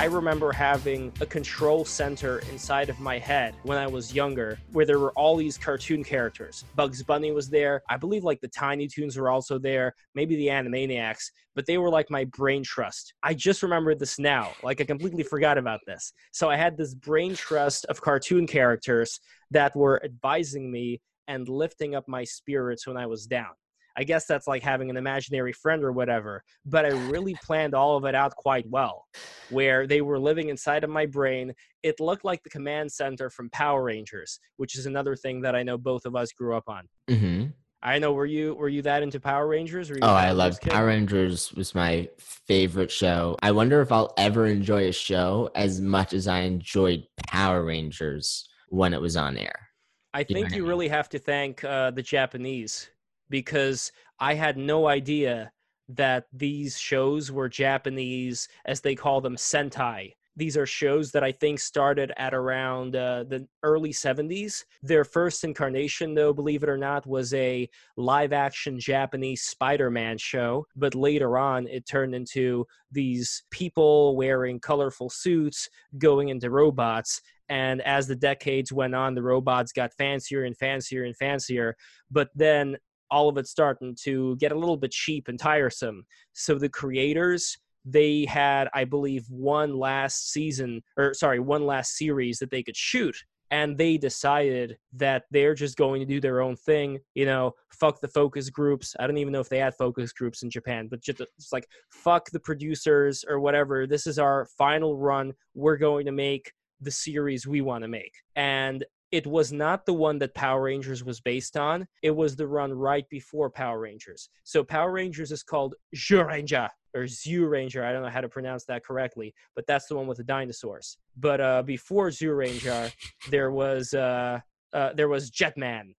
I remember having a control center inside of my head when I was younger, where there were all these cartoon characters. Bugs Bunny was there. I believe like the Tiny Toons were also there, maybe the Animaniacs, but they were like my brain trust. I just remembered this now. Like I completely forgot about this. So I had this brain trust of cartoon characters that were advising me and lifting up my spirits when I was down. I guess that's like having an imaginary friend or whatever, but I really planned all of it out quite well, where they were living inside of my brain. It looked like the command center from Power Rangers, which is another thing that I know both of us grew up on. Mm-hmm. I know, were you that into Power Rangers? Were you a Oh, Power I Rangers loved kid? Power Rangers was my favorite show. I wonder if I'll ever enjoy a show as much as I enjoyed Power Rangers when it was on air. I You know think what I you mean? really have to thank the Japanese, because I had no idea that these shows were Japanese, as they call them, Sentai. These are shows that I think started at around the early 70s. Their first incarnation, though, believe it or not, was a live action Japanese Spider-Man show. But later on, it turned into these people wearing colorful suits going into robots. And as the decades went on, the robots got fancier and fancier and fancier. But then all of it starting to get a little bit cheap and tiresome. So the creators, they had, I believe, one last series that they could shoot. And they decided that they're just going to do their own thing, fuck the focus groups. I don't even know if they had focus groups in Japan, but just like, fuck the producers or whatever. This is our final run. We're going to make the series we want to make. And it was not the one that Power Rangers was based on. It was the run right before Power Rangers. So Power Rangers is called Zyuranger or Zyuranger. I don't know how to pronounce that correctly, but that's the one with the dinosaurs. But before Zyuranger, there was Jetman.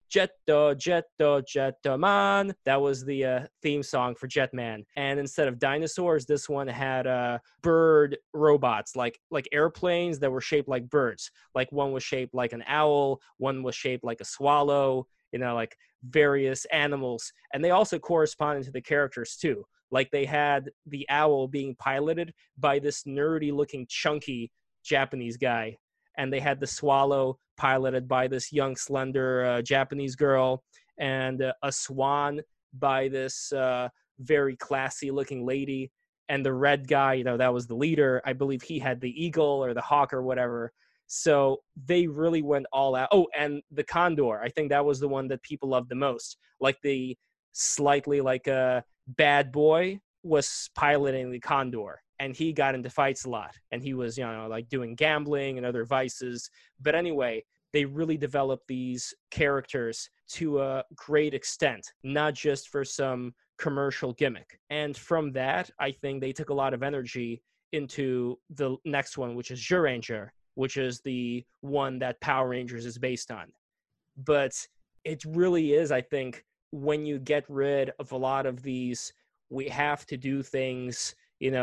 Jetman. That was the theme song for Jetman. And instead of dinosaurs, this one had bird robots, like airplanes that were shaped like birds. Like one was shaped like an owl, one was shaped like a swallow, like various animals. And they also corresponded to the characters too. Like they had the owl being piloted by this nerdy looking chunky Japanese guy, and they had the swallow piloted by this young slender Japanese girl, and a swan by this very classy looking lady. And the red guy, that was the leader. I believe he had the eagle or the hawk or whatever. So they really went all out. Oh, and the condor, I think that was the one that people loved the most. Like the slightly like a bad boy was piloting the condor, and he got into fights a lot, and he was like doing gambling and other vices. But anyway, they really developed these characters to a great extent, not just for some commercial gimmick. And from that, I think they took a lot of energy into the next one, which is Zyuranger, which is the one that Power Rangers is based on. But it really is, I think, when you get rid of a lot of these, we have to do things,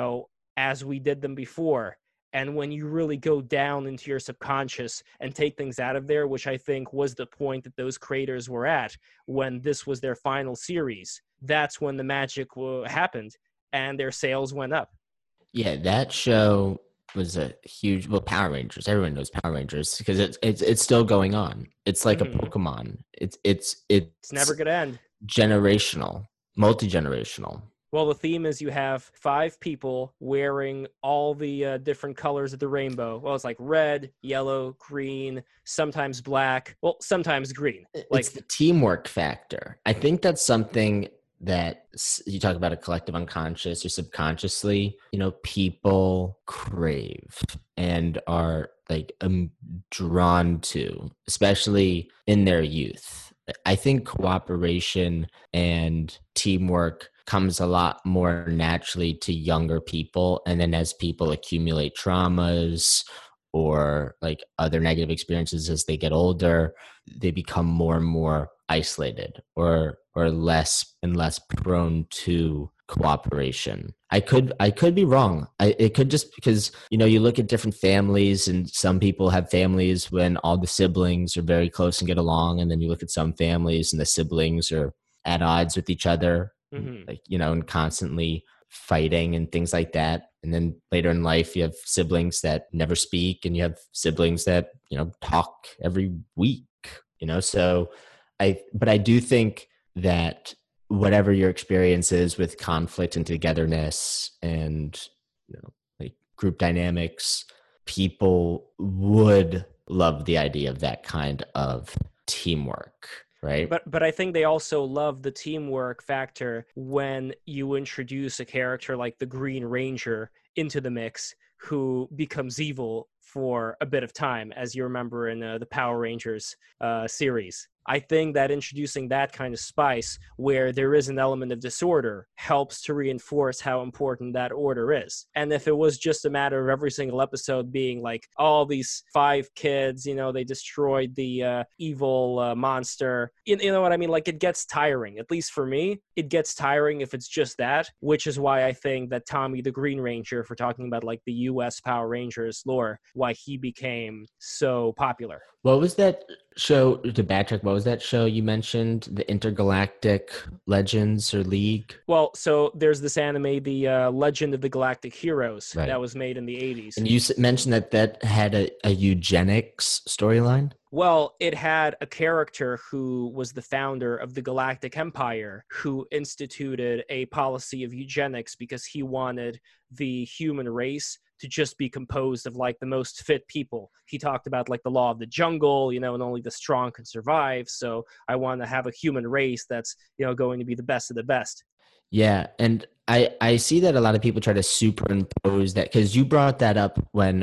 as we did them before. And when you really go down into your subconscious and take things out of there, which I think was the point that those creators were at when this was their final series, that's when the magic happened and their sales went up. Yeah, that show was a huge. Well, Power Rangers. Everyone knows Power Rangers because it's still going on. It's like a Mm-hmm. Pokemon. It's never going to end. Generational, multi-generational. Well, the theme is you have 5 people wearing all the different colors of the rainbow. Well, it's like red, yellow, green, sometimes black. Well, sometimes green. It's the teamwork factor. I think that's something that you talk about, a collective unconscious or subconsciously, people crave and are like drawn to, especially in their youth. I think cooperation and teamwork comes a lot more naturally to younger people. And then as people accumulate traumas or like other negative experiences as they get older, they become more and more isolated or less and less prone to cooperation. I could be wrong. It could just because, you look at different families, and some people have families when all the siblings are very close and get along. And then you look at some families and the siblings are at odds with each other, Mm-hmm. like, and constantly fighting and things like that. And then later in life, you have siblings that never speak, and you have siblings that, talk every week, So but I do think that whatever your experience is with conflict and togetherness and, like group dynamics, people would love the idea of that kind of teamwork, right? But I think they also love the teamwork factor when you introduce a character like the Green Ranger into the mix, who becomes evil for a bit of time, as you remember in the Power Rangers series. I think that introducing that kind of spice, where there is an element of disorder, helps to reinforce how important that order is. And if it was just a matter of every single episode being like, all these 5 kids, they destroyed the evil monster, you know what I mean? Like, it gets tiring. At least for me, it gets tiring if it's just that, which is why I think that Tommy the Green Ranger, if we're talking about like the US Power Rangers lore, why he became so popular. What was that show, to backtrack, what was that show you mentioned? The Intergalactic Legends or League? Well, so there's this anime, the Legend of the Galactic Heroes, Right. that was made in the 80s. And you mentioned that had a eugenics storyline? Well, it had a character who was the founder of the Galactic Empire, who instituted a policy of eugenics because he wanted the human race to just be composed of like the most fit people. He talked about like the law of the jungle, and only the strong can survive. So I want to have a human race that's, going to be the best of the best. Yeah, and I see that a lot of people try to superimpose that, because you brought that up when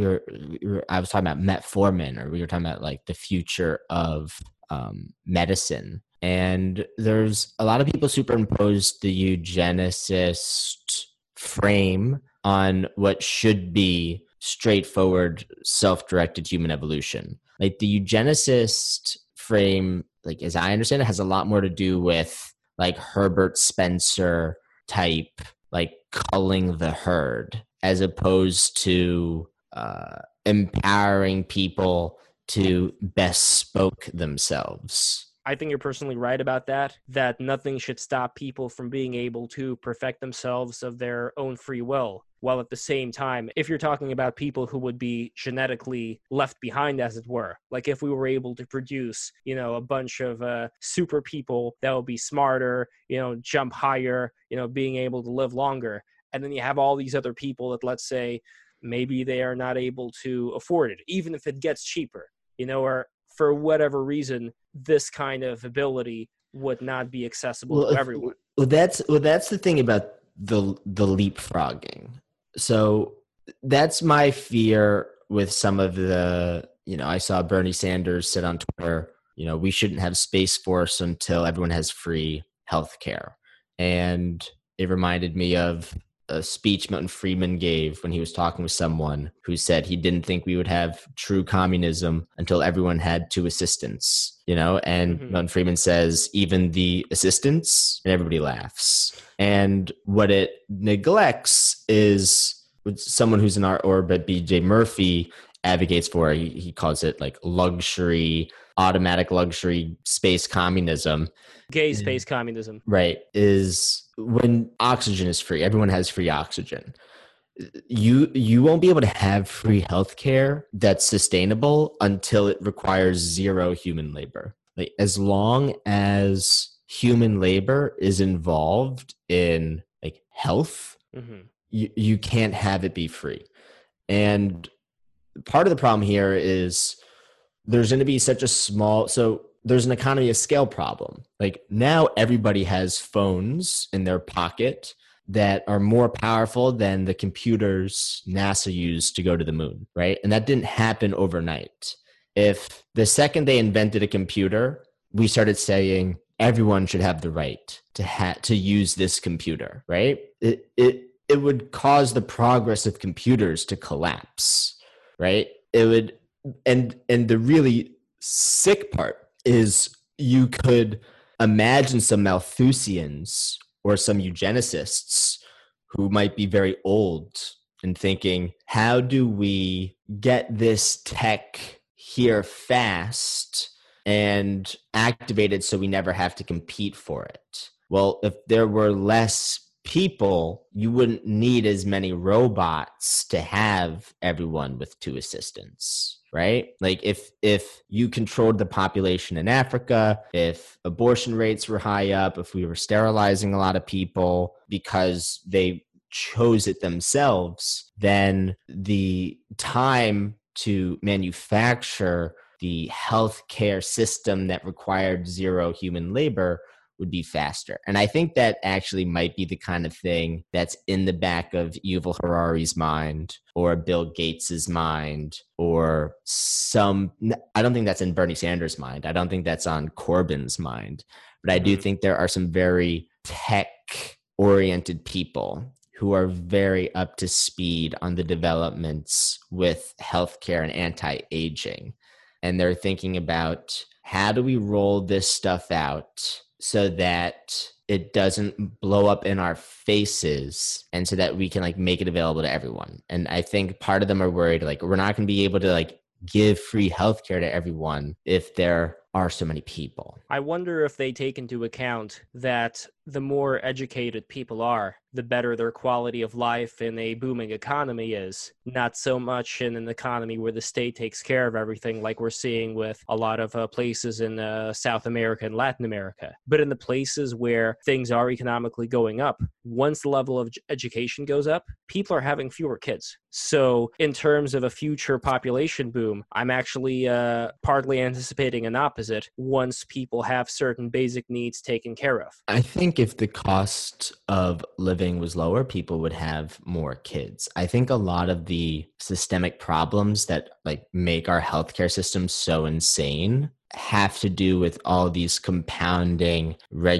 I was talking about metformin, or we were talking about like the future of medicine. And there's a lot of people superimpose the eugenicist frame on what should be straightforward, self-directed human evolution. Like the eugenicist frame, like as I understand it, has a lot more to do with like Herbert Spencer type, like culling the herd, as opposed to empowering people to bespoke themselves. I think you're personally right about that nothing should stop people from being able to perfect themselves of their own free will. While at the same time, if you're talking about people who would be genetically left behind, as it were, like if we were able to produce, a bunch of super people that would be smarter, jump higher, being able to live longer. And then you have all these other people that, let's say, maybe they are not able to afford it, even if it gets cheaper, or for whatever reason, this kind of ability would not be accessible to everyone. Well, that's the thing about the leapfrogging. So that's my fear with some of the, I saw Bernie Sanders said on Twitter, we shouldn't have Space Force until everyone has free healthcare. And it reminded me of a speech Milton Friedman gave when he was talking with someone who said he didn't think we would have true communism until everyone had 2 assistants, and Milton Friedman says, even the assistants, and everybody laughs. And what it neglects is what someone who's in our orbit, BJ Murphy, advocates for. He calls it like automatic luxury space communism. Gay space communism. Right. Is when oxygen is free. Everyone has free oxygen. You won't be able to have free healthcare that's sustainable until it requires 0 human labor. Like, as long as human labor is involved in like health, you can't have it be free. And part of the problem here is there's going to be such a so there's an economy of scale problem. Like, now everybody has phones in their pocket that are more powerful than the computers NASA used to go to the moon, right? And that didn't happen overnight. If the second they invented a computer, we started saying everyone should have the right to use this computer, right? It would cause the progress of computers to collapse, right? It would, and the really sick part is you could imagine some Malthusians or some eugenicists who might be very old and thinking, how do we get this tech here fast and activated so we never have to compete for it? Well, if there were less people, you wouldn't need as many robots to have everyone with two assistants, right? Like if you controlled the population in Africa, if abortion rates were high up, if we were sterilizing a lot of people because they chose it themselves, then the time to manufacture the healthcare system that required zero human labor would be faster. And I think that actually might be the kind of thing that's in the back of Yuval Harari's mind or Bill Gates's mind or I don't think that's in Bernie Sanders' mind. I don't think that's on Corbyn's mind. But I do think there are some very tech-oriented people who are very up to speed on the developments with healthcare and anti-aging. And they're thinking about, how do we roll this stuff out so that it doesn't blow up in our faces and so that we can like make it available to everyone? And I think part of them are worried, like, we're not going to be able to like give free healthcare to everyone if there are so many people. I wonder if they take into account that the more educated people are, the better their quality of life in a booming economy is. Not so much in an economy where the state takes care of everything like we're seeing with a lot of places in South America and Latin America. But in the places where things are economically going up, once the level of education goes up, people are having fewer kids. So in terms of a future population boom, I'm actually partly anticipating an opposite once people have certain basic needs taken care of. I think if the cost of living was lower, people would have more kids. I think a lot of the systemic problems that like make our healthcare system so insane have to do with all these compounding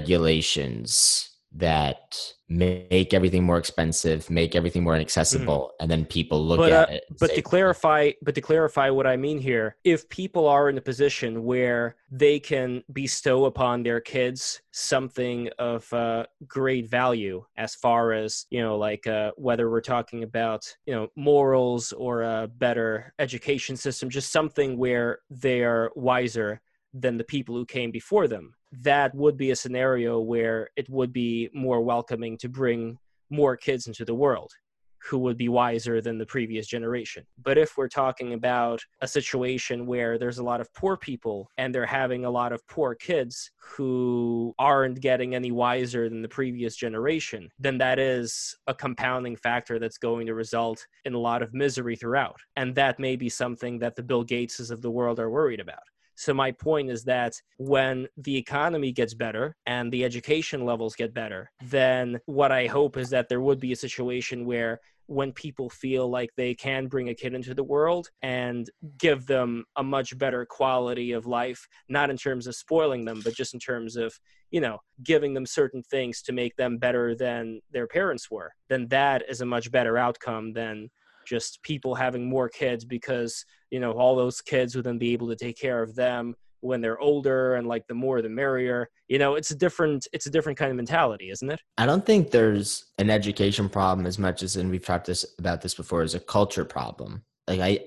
regulations that make everything more expensive, make everything more inaccessible, and then people look at it. But to clarify what I mean here, if people are in a position where they can bestow upon their kids something of great value, as far as, you know, like whether we're talking about, you know, morals or a better education system, just something where they are wiser than the people who came before them, that would be a scenario where it would be more welcoming to bring more kids into the world who would be wiser than the previous generation. But if we're talking about a situation where there's a lot of poor people and they're having a lot of poor kids who aren't getting any wiser than the previous generation, then that is a compounding factor that's going to result in a lot of misery throughout. And that may be something that the Bill Gateses of the world are worried about. So my point is that when the economy gets better and the education levels get better, then what I hope is that there would be a situation where when people feel like they can bring a kid into the world and give them a much better quality of life, not in terms of spoiling them, but just in terms of, you know, giving them certain things to make them better than their parents were, then that is a much better outcome than just people having more kids because, you know, all those kids would then be able to take care of them when they're older, and like the more the merrier. You know, it's a different kind of mentality, isn't it? I don't think there's an education problem as much as, and we've talked about this before, as a culture problem. Like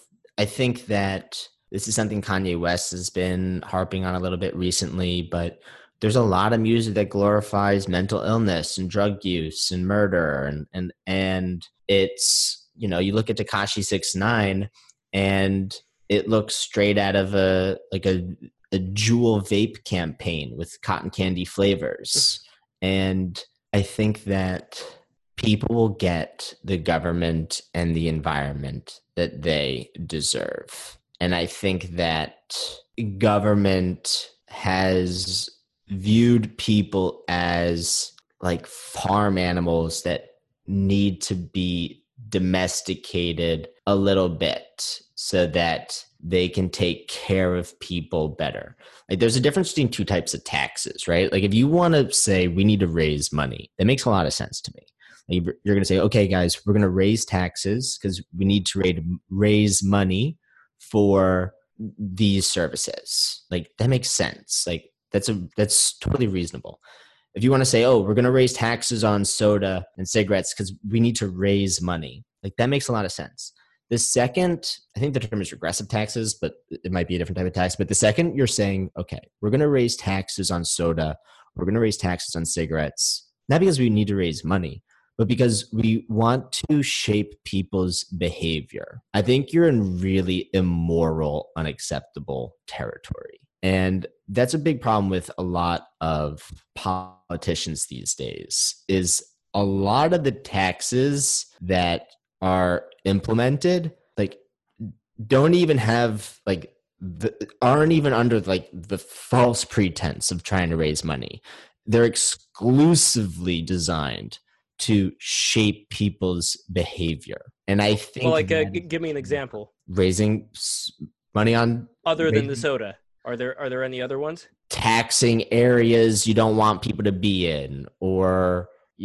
I think that this is something Kanye West has been harping on a little bit recently, but there's a lot of music that glorifies mental illness and drug use and murder, and it's, you know, you look at Tekashi 6ix9ine and it looks straight out of a Juul vape campaign with cotton candy flavors. And I think that people will get the government and the environment that they deserve. And I think that government has viewed people as like farm animals that need to be domesticated a little bit so that they can take care of people better. Like, there's a difference between two types of taxes, right? Like, if you want to say we need to raise money, that makes a lot of sense to me. Like, you're going to say, okay, guys, we're going to raise taxes because we need to raise money for these services. Like, that makes sense. Like, that's totally reasonable. If you want to say, oh, we're going to raise taxes on soda and cigarettes because we need to raise money, like, that makes a lot of sense. The second, I think the term is regressive taxes, but it might be a different type of tax. But the second you're saying, okay, we're going to raise taxes on soda, we're going to raise taxes on cigarettes, not because we need to raise money, but because we want to shape people's behavior. I think you're in really immoral, unacceptable territory. And that's a big problem with a lot of politicians these days, is a lot of the taxes that are implemented, like, don't even have like aren't even under like the false pretense of trying to raise money. They're exclusively designed to shape people's behavior. And I Well, think like, that give me an example. raising money on Other than the raising, soda, are there any other ones? taxing areas you don't want people to be in, or,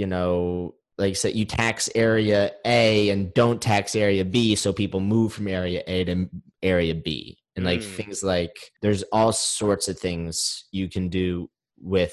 like I said, you tax area A and don't tax area B, so people move from area A to area B. And like things like, there's all sorts of things you can do with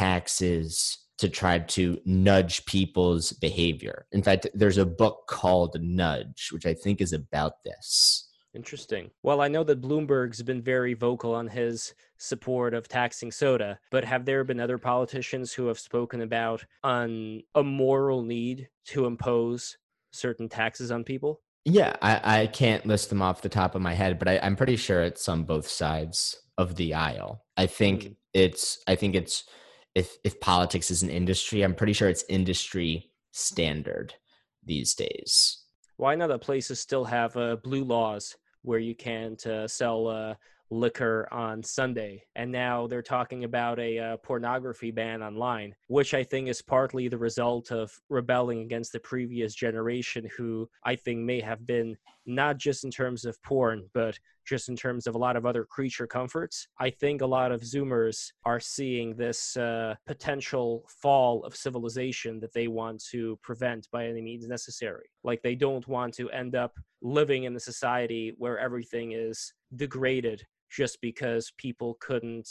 taxes to try to nudge people's behavior. In fact, there's a book called Nudge, which I think is about this. Interesting. Well, I know that Bloomberg's been very vocal on his support of taxing soda, but have there been other politicians who have spoken about a moral need to impose certain taxes on people? Yeah, I can't list them off the top of my head, but I'm pretty sure it's on both sides of the aisle. I think it's if politics is an industry, I'm pretty sure it's industry standard these days. Well, I know that places still have blue laws where you can't sell liquor on Sunday, and now they're talking about a pornography ban online, which I think is partly the result of rebelling against the previous generation, who I think may have been, not just in terms of porn, but just in terms of a lot of other creature comforts. I think a lot of Zoomers are seeing this potential fall of civilization that they want to prevent by any means necessary. Like, they don't want to end up living in a society where everything is degraded just because people couldn't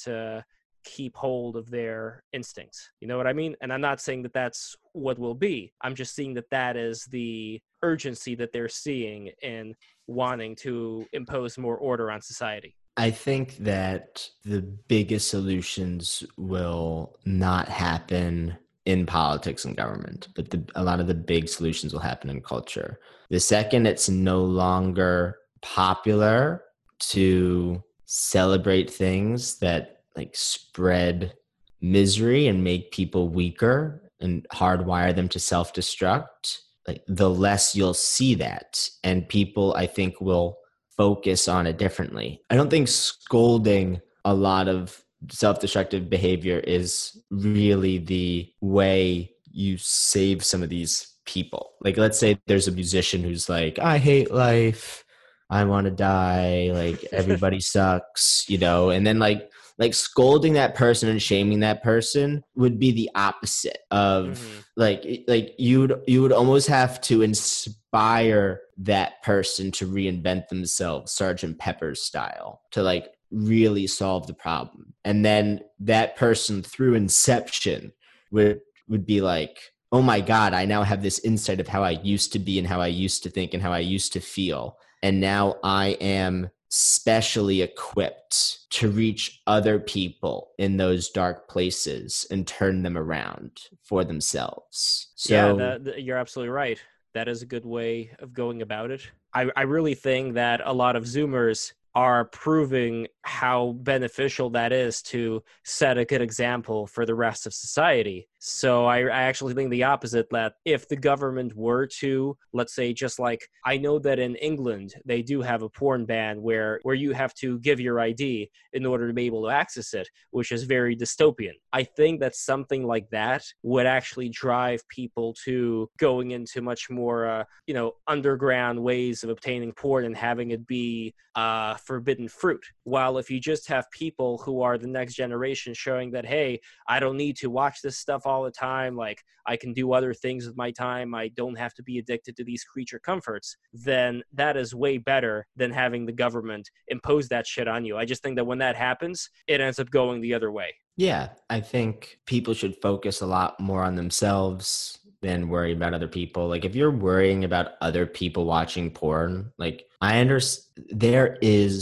keep hold of their instincts. You know what I mean? And I'm not saying that that's what will be. I'm just seeing that that is the urgency that they're seeing in wanting to impose more order on society. I think that the biggest solutions will not happen in politics and government, but a lot of the big solutions will happen in culture. The second it's no longer popular to celebrate things that like spread misery and make people weaker and hardwire them to self-destruct, like, the less you'll see that, and people, I think, will focus on it differently. I don't think scolding a lot of self-destructive behavior is really the way you save some of these people. Like, let's say there's a musician who's like, I hate life, I want to die, like, everybody sucks, and then like scolding that person and shaming that person would be the opposite of like you would almost have to inspire that person to reinvent themselves, Sergeant Pepper's style, to like really solve the problem. And then that person, through inception, would be like, oh my God, I now have this insight of how I used to be and how I used to think and how I used to feel. And now I am specially equipped to reach other people in those dark places and turn them around for themselves. So Yeah, you're absolutely right. That is a good way of going about it. I really think that a lot of Zoomers are proving how beneficial that is to set a good example for the rest of society. So I actually think the opposite, that if the government were to, let's say, just like, I know that in England, they do have a porn ban where you have to give your ID in order to be able to access it, which is very dystopian. I think that something like that would actually drive people to going into much more, underground ways of obtaining porn and having it be forbidden fruit. While if you just have people who are the next generation showing that, hey, I don't need to watch this stuff all the time, like, I can do other things with my time, I don't have to be addicted to these creature comforts, then that is way better than having the government impose that shit on you. I just think that when that happens, it ends up going the other way. Yeah, I think people should focus a lot more on themselves than worry about other people. Like, if you're worrying about other people watching porn, like, I understand there is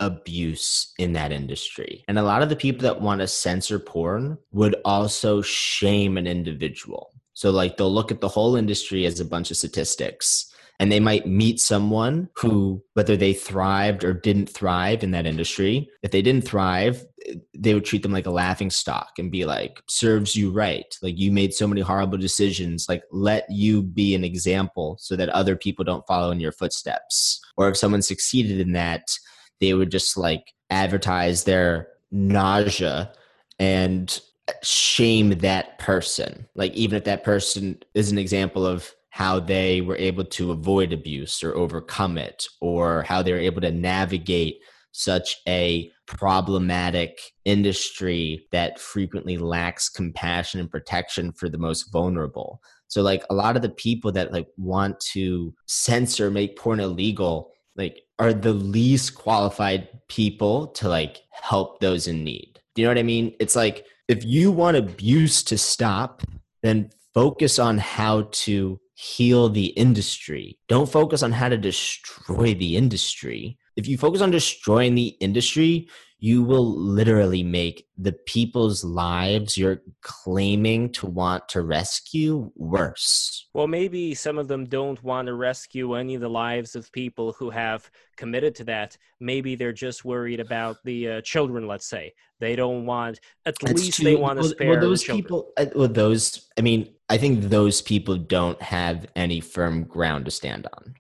abuse in that industry. And a lot of the people that want to censor porn would also shame an individual. So like they'll look at the whole industry as a bunch of statistics, and they might meet someone who, whether they thrived or didn't thrive in that industry, if they didn't thrive, they would treat them like a laughing stock and be like, serves you right. Like, you made so many horrible decisions. Like, let you be an example so that other people don't follow in your footsteps. Or if someone succeeded in that, they would just like advertise their nausea and shame that person. Like, even if that person is an example of how they were able to avoid abuse or overcome it, or how they were able to navigate such a problematic industry that frequently lacks compassion and protection for the most vulnerable. So like a lot of the people that like want to censor, make porn illegal, like are the least qualified people to like help those in need. Do you know what I mean? It's like, if you want abuse to stop, then focus on how to heal the industry. Don't focus on how to destroy the industry. If you focus on destroying the industry, you will literally make the people's lives you're claiming to want to rescue worse. Well, maybe some of them don't want to rescue any of the lives of people who have committed to that. Maybe they're just worried about the children, let's say. They don't want, at least they want to spare those the children. people, I think those people don't have any firm ground to stand on.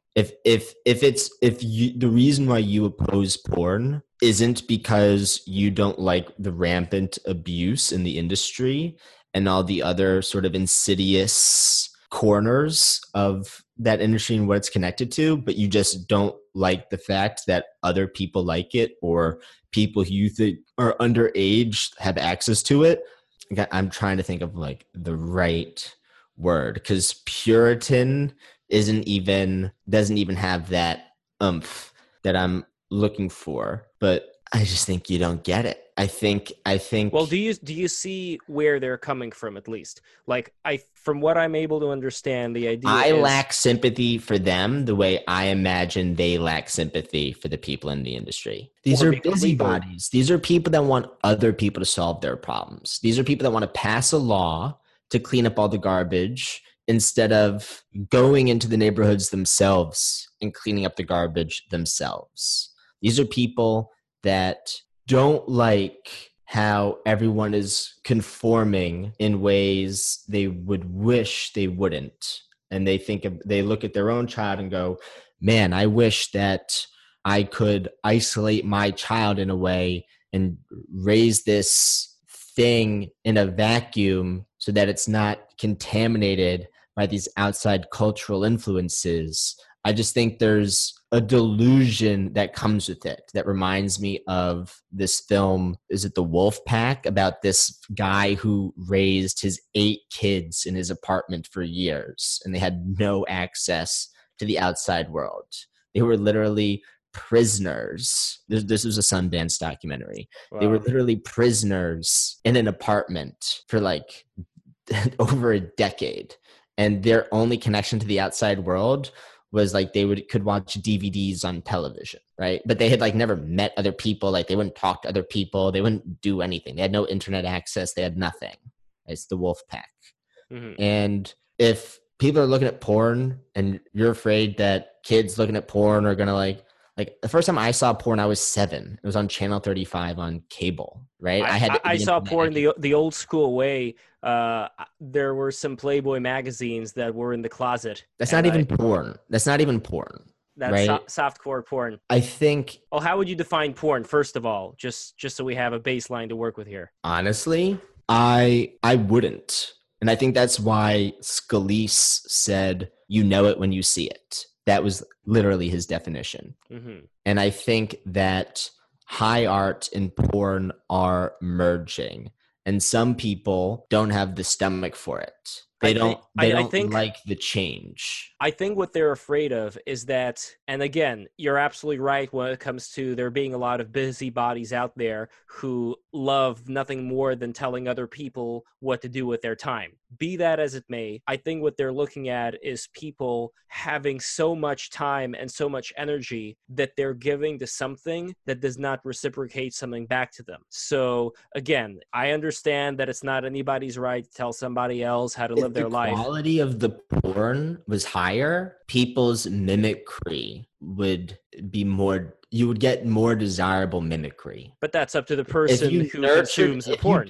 The reason why you oppose porn isn't because you don't like the rampant abuse in the industry and all the other sort of insidious corners of that industry and what it's connected to, but you just don't like the fact that other people like it, or people who you think are underage have access to it. I'm trying to think of like the right word, because Puritan doesn't even have that oomph that I'm looking for, but I just think you don't get it. I think. Well, do you see where they're coming from, at least? Like, from what I'm able to understand, the idea I lack sympathy for them the way I imagine they lack sympathy for the people in the industry. These are busybodies. These are people that want other people to solve their problems. These are people that want to pass a law to clean up all the garbage instead of going into the neighborhoods themselves and cleaning up the garbage themselves. These are people that don't like how everyone is conforming in ways they would wish they wouldn't. And they look at their own child and go, man, I wish that I could isolate my child in a way and raise this thing in a vacuum so that it's not contaminated by these outside cultural influences. I just think there's a delusion that comes with it that reminds me of this film, is it The Wolf Pack, about this guy who raised his 8 kids in his apartment for years, and they had no access to the outside world. They were literally prisoners. This was a Sundance documentary. Wow. They were literally prisoners in an apartment for like over a decade. And their only connection to the outside world was like they could watch DVDs on television, right? But they had like never met other people. Like they wouldn't talk to other people. They wouldn't do anything. They had no internet access. They had nothing. It's the Wolf Pack. Mm-hmm. And if people are looking at porn and you're afraid that kids looking at porn are going to like the first time I saw porn, I was 7. It was on Channel 35 on cable, right? I saw porn the old school way. There were some Playboy magazines that were in the closet. That's not even porn. That's not even porn. That's right? Softcore porn. I think. Well, how would you define porn, first of all, just so we have a baseline to work with here? Honestly, I wouldn't. And I think that's why Scalise said, you know it when you see it. That was literally his definition. Mm-hmm. And I think that high art and porn are merging. And some people don't have the stomach for it. They I don't think like the change. I think what they're afraid of is that, and again, you're absolutely right when it comes to there being a lot of busybodies out there who love nothing more than telling other people what to do with their time. Be that as it may, I think what they're looking at is people having so much time and so much energy that they're giving to something that does not reciprocate something back to them. So again, I understand that it's not anybody's right to tell somebody else how to live If the their life. quality of the porn was higher, people's mimicry would be more, you would get more desirable mimicry. But that's up to the If person you who nurtured, consumes the porn.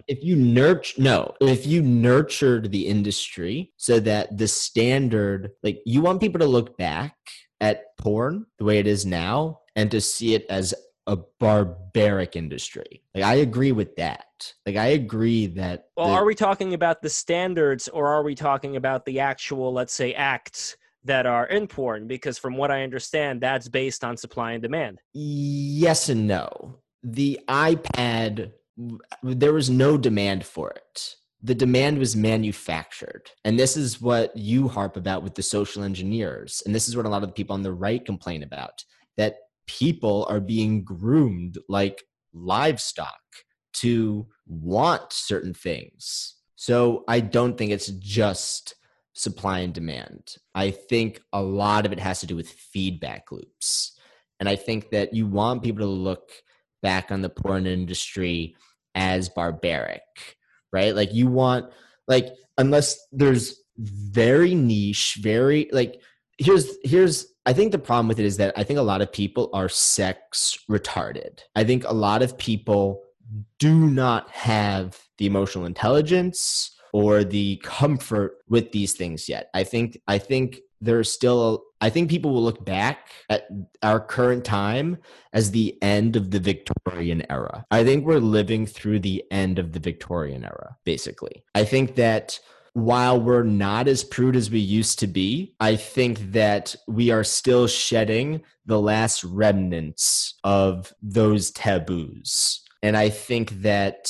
if you nurtured the industry so that the standard, like you want people to look back at porn the way it is now and to see it as a barbaric industry. Like I agree with that. Like I agree that Well, are we talking about the standards or are we talking about the actual, let's say, acts that are in porn? Because from what I understand, that's based on supply and demand. yes and no. The iPad, there was no demand for it. The demand was manufactured. And this is what you harp about with the social engineers. And this is what a lot of the people on the right complain about, that people are being groomed like livestock to want certain things. So I don't think it's just supply and demand. I think a lot of it has to do with feedback loops. And I think that you want people to look back on the porn industry as barbaric, right? Like you want, like, unless there's very niche, very like, here's I think the problem with it is that I think a lot of people are sex retarded. I think a lot of people do not have the emotional intelligence or the comfort with these things yet. I think there's still I think people will look back at our current time as the end of the Victorian era. I think we're living through the end of the Victorian era, basically. I think that while we're not as prude as we used to be, I think that we are still shedding the last remnants of those taboos. And I think that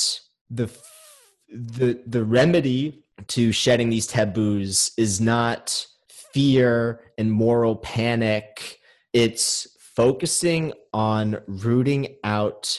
the remedy to shedding these taboos is not fear and moral panic. It's focusing on rooting out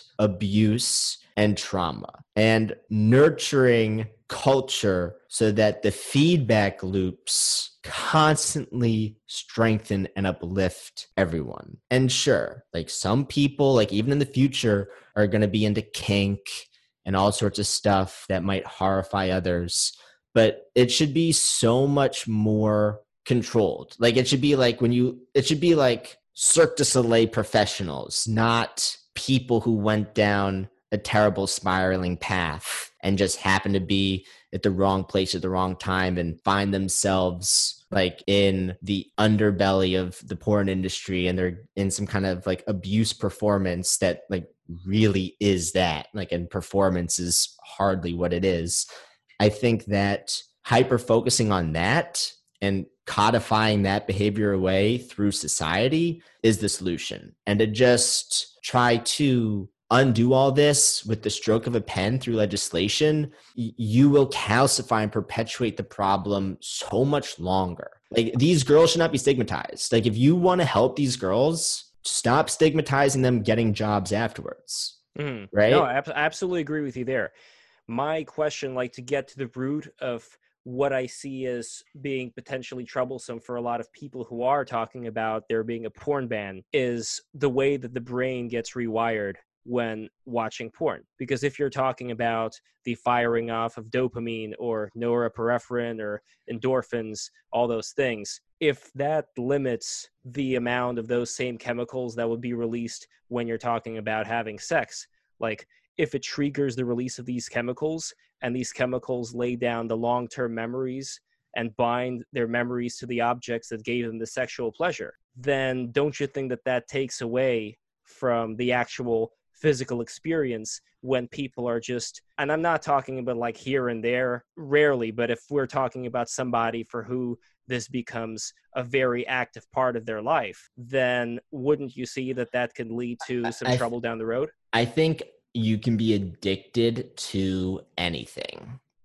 abuse and trauma and nurturing culture so that the feedback loops constantly strengthen and uplift everyone. And sure, like some people, like even in the future, are going to be into kink and all sorts of stuff that might horrify others. But it should be so much more controlled. Like it should be like it should be like Cirque du Soleil professionals, not people who went down a terrible spiraling path and just happen to be at the wrong place at the wrong time and find themselves like in the underbelly of the porn industry and they're in some kind of like abuse performance that like really is that, like, and performance is hardly what it is. I think that hyper focusing on that and codifying that behavior away through society is the solution. And to just try to undo all this with the stroke of a pen through legislation, you will calcify and perpetuate the problem so much longer. Like these girls should not be stigmatized. Like if you want to help these girls, stop stigmatizing them getting jobs afterwards. Right? No, I absolutely agree with you there. My question, like to get to the root of what I see as being potentially troublesome for a lot of people who are talking about there being a porn ban, is the way that the brain gets rewired when watching porn. Because if you're talking about the firing off of dopamine or norepinephrine or endorphins, all those things, if that limits the amount of those same chemicals that would be released when you're talking about having sex, like if it triggers the release of these chemicals and these chemicals lay down the long-term memories and bind their memories to the objects that gave them the sexual pleasure, then don't you think that that takes away from the actual physical experience when people are just, and I'm not talking about like here and there, rarely, but if we're talking about somebody for who this becomes a very active part of their life, then wouldn't you see that that could lead to some trouble down the road? I think you can be addicted to anything.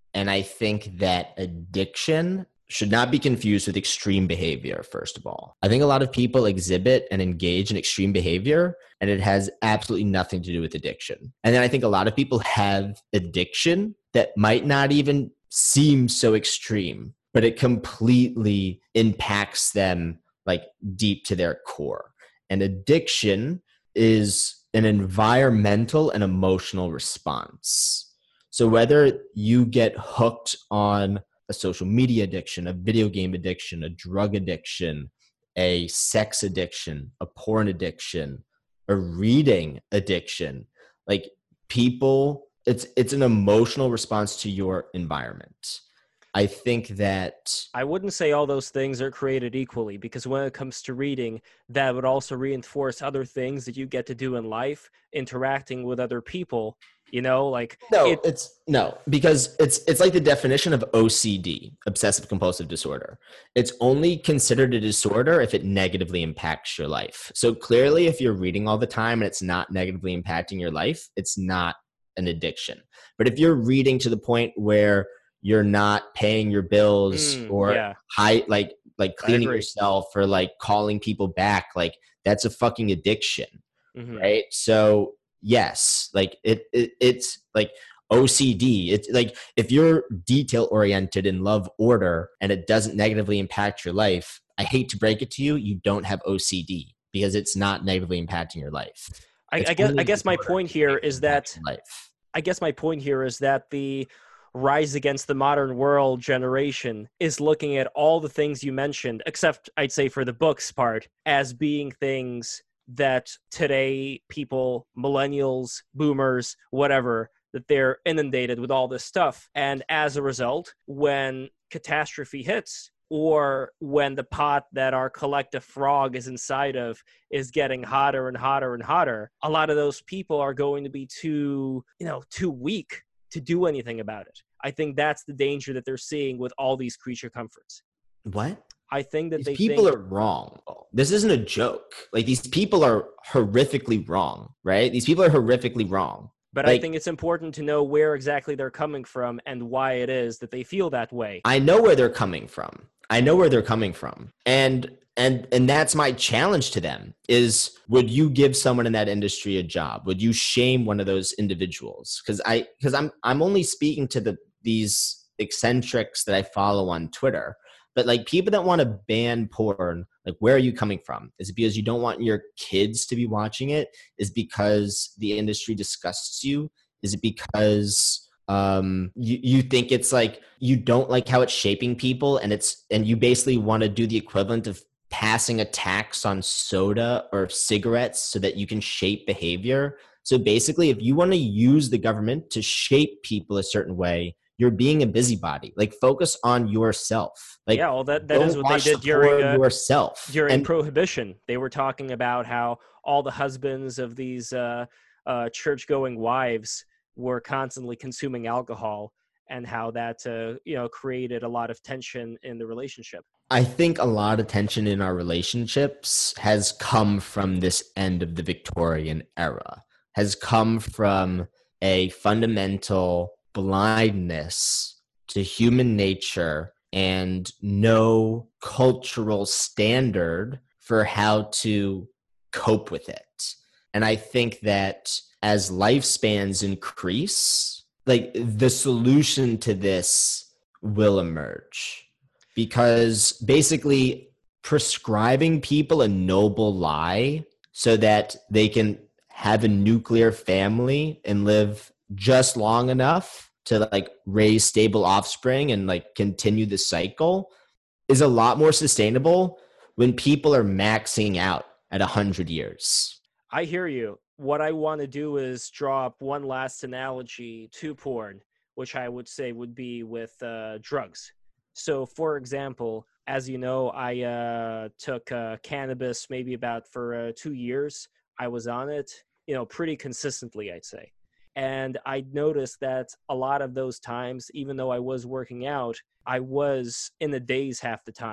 And I think that addiction should not be confused with extreme behavior, first of all. I think a lot of people exhibit and engage in extreme behavior, and it has absolutely nothing to do with addiction. And then I think a lot of people have addiction that might not even seem so extreme, but it completely impacts them like deep to their core. And addiction is an environmental and emotional response. So whether you get hooked on a social media addiction, a video game addiction, a drug addiction, a sex addiction, a porn addiction, a reading addiction, like people, it's an emotional response to your environment. I think that I wouldn't say all those things are created equally, because when it comes to reading, that would also reinforce other things that you get to do in life, interacting with other people, like no, because it's like the definition of OCD, obsessive compulsive disorder. It's only considered a disorder if it negatively impacts your life. So clearly, if you're reading all the time and it's not negatively impacting your life, it's not an addiction. But if you're reading to the point where you're not paying your bills or yeah, like cleaning yourself or like calling people back, like that's a fucking addiction, right? So yes, like it's like OCD. It's like if you're detail oriented and love order and it doesn't negatively impact your life, I hate to break it to you, you don't have OCD because it's not negatively impacting your life. I guess my point here is that the Rise Against the Modern World generation is looking at all the things you mentioned, except I'd say for the books part, as being things that today people, millennials, boomers, whatever, that they're inundated with all this stuff. And as a result, when catastrophe hits, or when the pot that our collective frog is inside of is getting hotter and hotter and hotter, a lot of those people are going to be too weak to do anything about it. I think that's the danger that they're seeing with all these creature comforts. What? I think that these people are wrong. This isn't a joke. Like these people are horrifically wrong, right? These people are horrifically wrong. But I think it's important to know where exactly they're coming from and why it is that they feel that way. I know where they're coming from. And that's my challenge to them is, would you give someone in that industry a job? Would you shame one of those individuals? Because I'm only speaking to these eccentrics that I follow on Twitter. But like people that want to ban porn, like where are you coming from? Is it because you don't want your kids to be watching it? Is it because the industry disgusts you? Is it because you think it's like you don't like how it's shaping people, and you basically want to do the equivalent of passing a tax on soda or cigarettes so that you can shape behavior? So basically, if you want to use the government to shape people a certain way, you're being a busybody. Like focus on yourself. Like, yeah, well, that is what they did during Prohibition. They were talking about how all the husbands of these church-going wives were constantly consuming alcohol, and how that created a lot of tension in the relationship. I think a lot of tension in our relationships has come from this end of the Victorian era, has come from a fundamental blindness to human nature and no cultural standard for how to cope with it. And I think that as lifespans increase, like the solution to this will emerge, because basically prescribing people a noble lie so that they can have a nuclear family and live just long enough to like raise stable offspring and like continue the cycle is a lot more sustainable when people are maxing out at 100 years. I hear you. What I want to do is draw up one last analogy to porn, which I would say would be with drugs. So, for example, as you know, I took cannabis maybe about for 2 years. I was on it, pretty consistently, I'd say. And I noticed that a lot of those times, even though I was working out, I was in the daze half the time.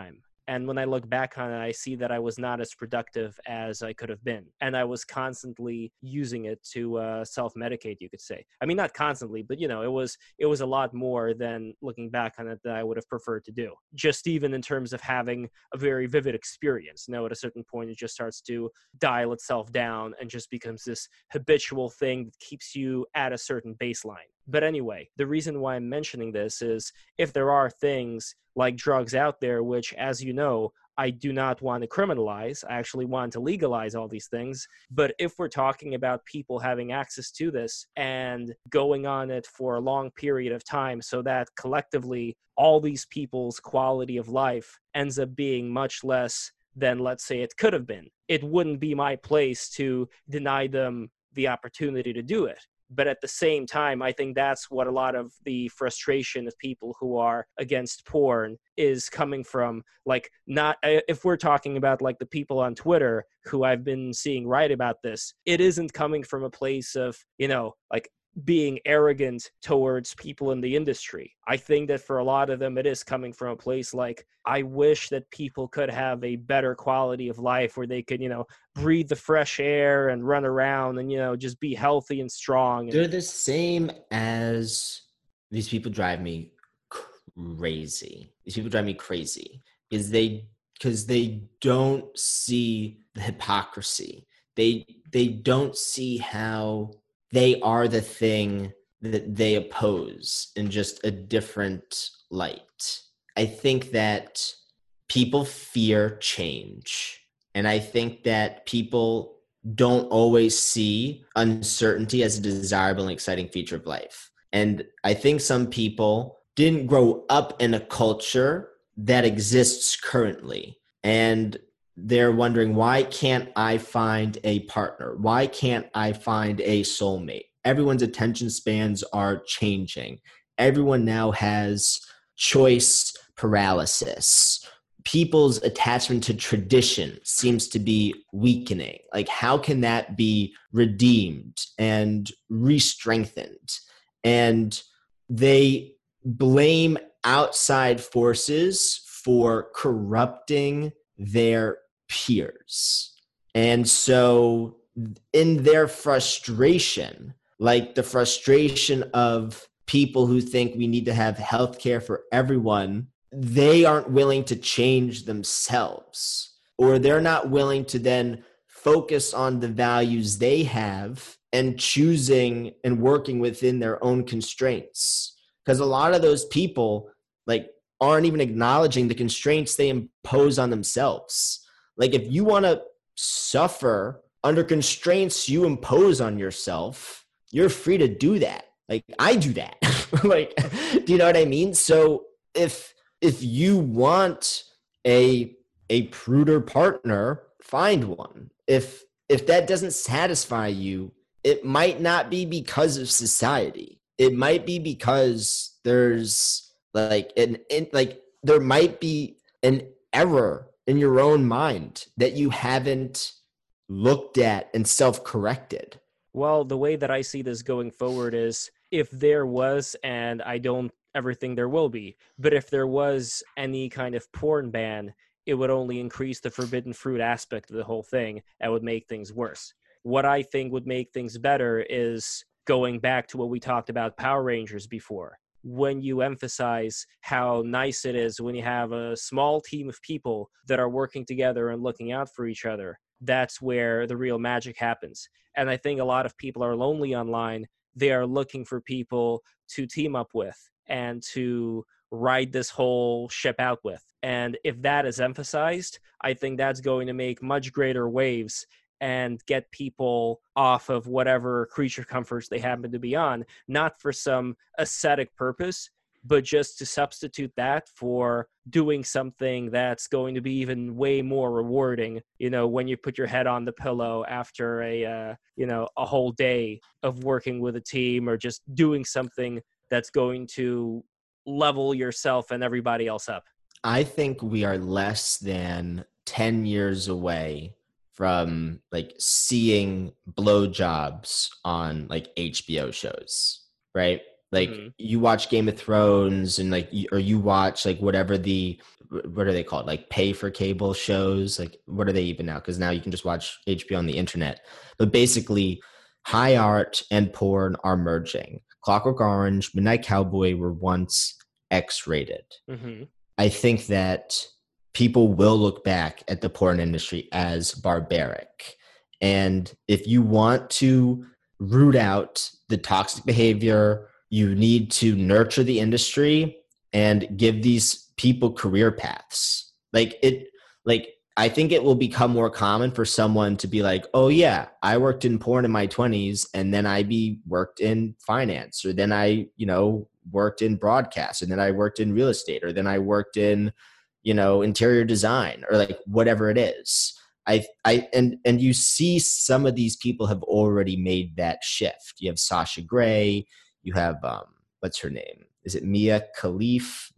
And when I look back on it, I see that I was not as productive as I could have been. And I was constantly using it to self-medicate, you could say. I mean, not constantly, but it was a lot more than looking back on it that I would have preferred to do. Just even in terms of having a very vivid experience. At a certain point, it just starts to dial itself down and just becomes this habitual thing that keeps you at a certain baseline. But anyway, the reason why I'm mentioning this is if there are things like drugs out there, which, as you know, I do not want to criminalize. I actually want to legalize all these things. But if we're talking about people having access to this and going on it for a long period of time so that collectively all these people's quality of life ends up being much less than, let's say, it could have been, it wouldn't be my place to deny them the opportunity to do it. But at the same time, I think that's what a lot of the frustration of people who are against porn is coming from. Like, not if we're talking about like the people on Twitter who I've been seeing write about this, it isn't coming from a place of, like being arrogant towards people in the industry. I think that for a lot of them, it is coming from a place like, I wish that people could have a better quality of life where they could, breathe the fresh air and run around and, just be healthy and strong. They're the same as these people drive me crazy. These people drive me crazy because they don't see the hypocrisy. They don't see how they are the thing that they oppose in just a different light. I think that people fear change. And I think that people don't always see uncertainty as a desirable and exciting feature of life. And I think some people didn't grow up in a culture that exists currently. And they're wondering, why can't I find a partner? Why can't I find a soulmate? Everyone's attention spans are changing. Everyone now has choice paralysis. People's attachment to tradition seems to be weakening. Like, how can that be redeemed and re-strengthened? And they blame outside forces for corrupting their peers. And so in their frustration, like the frustration of people who think we need to have healthcare for everyone, they aren't willing to change themselves, or they're not willing to then focus on the values they have and choosing and working within their own constraints. Because a lot of those people like aren't even acknowledging the constraints they impose on themselves. Like, if you want to suffer under constraints you impose on yourself, you're free to do that. Like, I do that. Like, do you know what I mean? So if you want a pruder partner, find one. If that doesn't satisfy you, it might not be because of society. It might be because there's there might be an error in your own mind that you haven't looked at and self-corrected. Well, the way that I see this going forward is, if there was, and I don't ever think there will be, but if there was any kind of porn ban, it would only increase the forbidden fruit aspect of the whole thing and would make things worse. What I think would make things better is going back to what we talked about Power Rangers before. When you emphasize how nice it is when you have a small team of people that are working together and looking out for each other, that's where the real magic happens. And I think a lot of people are lonely online. They are looking for people to team up with and to ride this whole ship out with. And if that is emphasized, I think that's going to make much greater waves and get people off of whatever creature comforts they happen to be on, not for some aesthetic purpose, but just to substitute that for doing something that's going to be even way more rewarding, when you put your head on the pillow after a whole day of working with a team, or just doing something that's going to level yourself and everybody else up. I think we are less than 10 years away from like seeing blowjobs on like HBO shows, right? Like you watch Game of Thrones and like, or you watch like whatever the what are they called? Like pay for cable shows? Like what are they even now? Because now you can just watch HBO on the internet. But basically, high art and porn are merging. Clockwork Orange, Midnight Cowboy were once X-rated. Mm-hmm. I think that people will look back at the porn industry as barbaric. And if you want to root out the toxic behavior, you need to nurture the industry and give these people career paths. I think it will become more common for someone to be like, oh yeah, I worked in porn in my 20s and then worked in finance, or then I worked in broadcast, and then I worked in real estate, or then I worked in, interior design, or like whatever it is. And you see some of these people have already made that shift. You have Sasha Grey, you have what's her name? Is it Mia Khalif?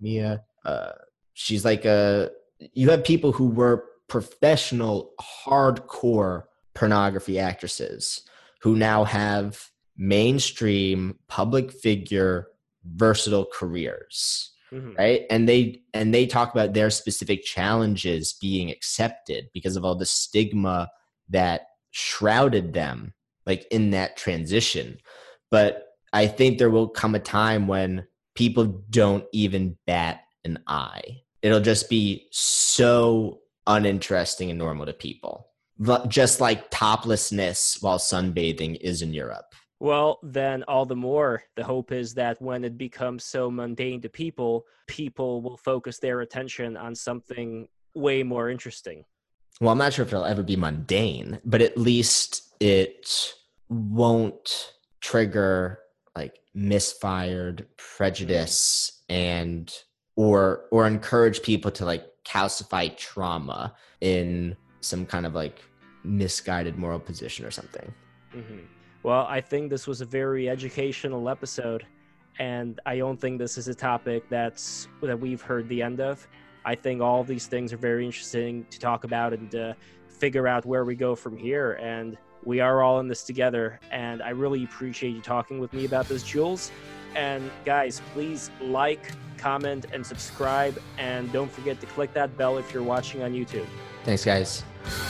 She's like you have people who were professional, hardcore pornography actresses who now have mainstream public figure versatile careers. Mm-hmm. Right. And they talk about their specific challenges being accepted because of all the stigma that shrouded them like in that transition. But I think there will come a time when people don't even bat an eye. It'll just be so uninteresting and normal to people, just like toplessness while sunbathing is in Europe. Well, then all the more, the hope is that when it becomes so mundane to people will focus their attention on something way more interesting. Well, I'm not sure if it'll ever be mundane, but at least it won't trigger like misfired prejudice and or encourage people to like calcify trauma in some kind of like misguided moral position or something. Mm-hmm. Well, I think this was a very educational episode, and I don't think this is a topic that we've heard the end of. I think all these things are very interesting to talk about and figure out where we go from here. And we are all in this together, and I really appreciate you talking with me about this, Jules. And guys, please like, comment, and subscribe, and don't forget to click that bell if you're watching on YouTube. Thanks, guys.